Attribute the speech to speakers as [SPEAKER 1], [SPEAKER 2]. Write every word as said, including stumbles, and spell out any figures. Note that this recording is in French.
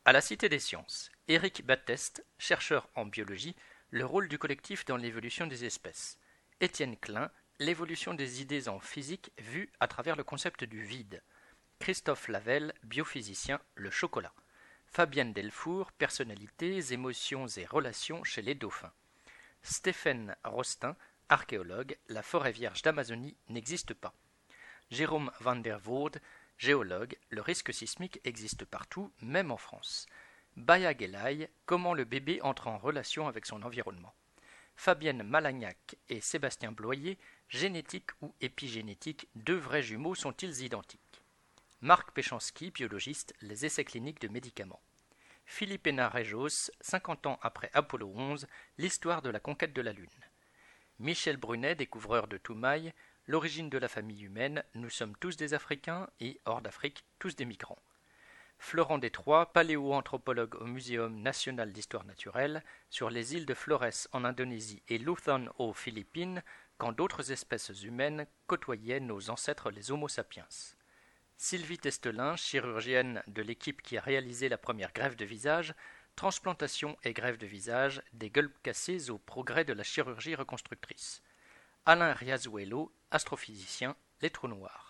[SPEAKER 1] À la Cité des sciences, Éric Batteste, chercheur en biologie, le rôle du collectif dans l'évolution des espèces. Étienne Klein, l'évolution des idées en physique vue à travers le concept du vide. Christophe Lavelle, biophysicien, le chocolat. Fabienne Delfour, personnalités, émotions et relations chez les dauphins. Stéphane Rostin, archéologue, la forêt vierge d'Amazonie n'existe pas. Jérôme van der Voorde, géologue, le risque sismique existe partout, même en France. Baya Gelay, comment le bébé entre en relation avec son environnement. Fabienne Malagnac et Sébastien Bloyer, génétique ou épigénétique, deux vrais jumeaux sont-ils identiques? Marc Péchanski, biologiste, les essais cliniques de médicaments. Philippe Hénard-Réjos, cinquante ans après Apollo onze, l'histoire de la conquête de la Lune. Michel Brunet, découvreur de Toumaï, l'origine de la famille humaine, nous sommes tous des Africains et, hors d'Afrique, tous des migrants. Florent Détroit, paléoanthropologue au Muséum national d'histoire naturelle, sur les îles de Flores en Indonésie et Luzon aux Philippines, quand d'autres espèces humaines côtoyaient nos ancêtres les Homo sapiens. Sylvie Testelin, chirurgienne de l'équipe qui a réalisé la première greffe de visage, transplantation et greffe de visage, des gueules cassées au progrès de la chirurgie reconstructrice. Alain Riazuelo, astrophysicien, les trous noirs.